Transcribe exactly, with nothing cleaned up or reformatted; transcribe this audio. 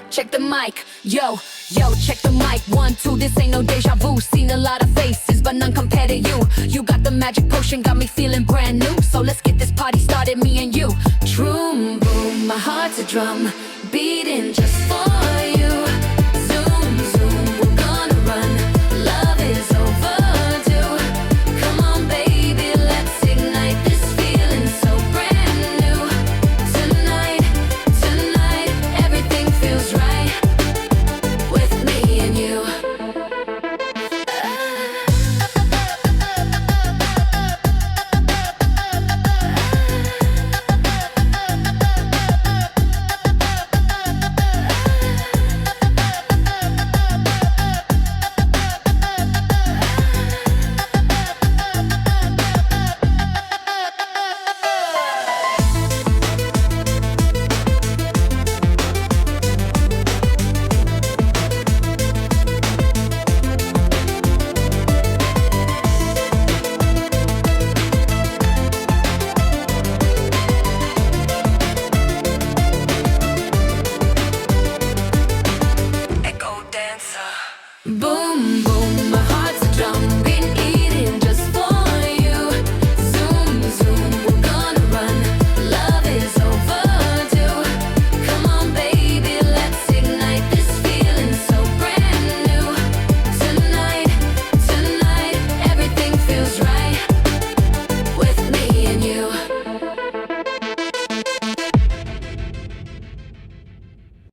check the mic, yo, yo, check the mic, one, two, this ain't no deja vu. Seen a lot of faces, but none compare to you. You got the magic potion, got me feeling brand new. So let's get this party started, me and you. Troom boom, my heart's a drum, beating just for you. Zoom, zoom, we're gonna run, love is overdue. Come on baby, let's ignite this feeling so brand new. Tonight, tonight, everything feels right with me and you. Boom.